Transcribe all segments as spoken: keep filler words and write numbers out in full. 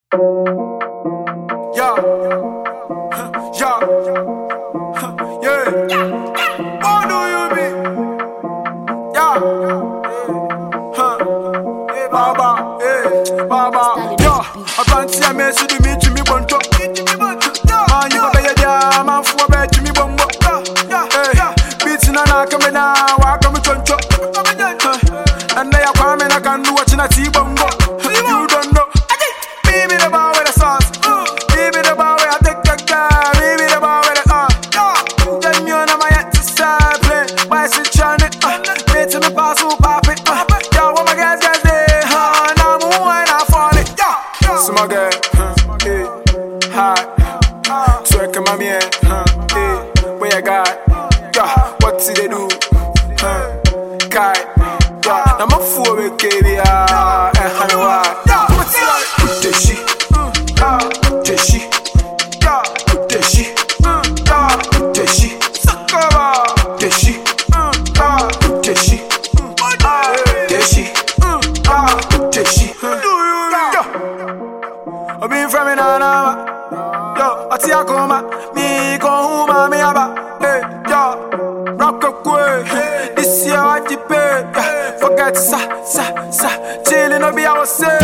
Yeah, yeah, yeah. What do you mean? Yeah, huh? Baba, eh, Baba. Yeah, I can't see a mess to me to me bonto. Man, you better yeah, man for bed to me bombo. Yeah, beats na na come na, walk come choncho. And they are coming, I can do what you not see bongo. You don't know. Baby, the bar with the sauce. Baby, the bar where I take the car. Baby, the bar with the uh. Then you know my head to start play. Why is it trying to uh? Wait till me pass who pop it uh. Yo, what my guys guys say? Huh? Now I'm when I fall it. Yeah, so my girl, huh? Hey, hi. Twerk in my man, huh? Hey, where you got? Yeah, what did they do? Huh? Kai, yeah. Now my fool with K B R and Hanoa. I been from in Anama, yo, I see a coma, me go home, me aba, hey, yo, rock a quay, this year I dip it, forget sa, sa, sa, chillin' no be I was say,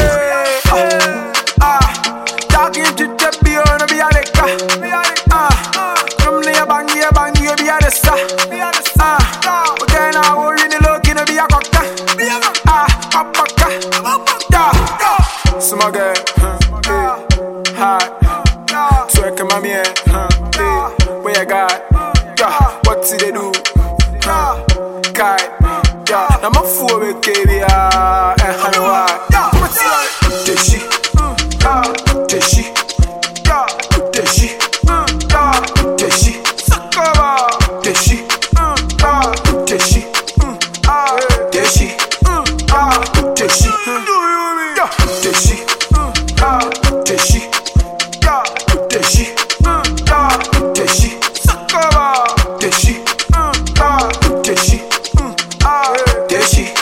ah, talking to the beer, no be a lecca, ah, come near bang, yeah, bang, you be a the star, ah, but then I will in the look, no be a cockta, ah, papa, yeah, so my girl. Hi, twerk in my man, huh? Hey, where you got? Yeah, what did they do? Huh? Kai, yeah, now my fool with K B R and Hanoa. Yeah, Teshi, yeah, Teshi, yeah, Teshi, yeah, Teshi, Sakaba, Teshi, yeah, Teshi, ah, Teshi, ah, Teshi, yeah, Teshi, ah, Teshi. Teshi, ah, Teshi, Sakaba, Teshi, ah, Teshi, ah, Teshi.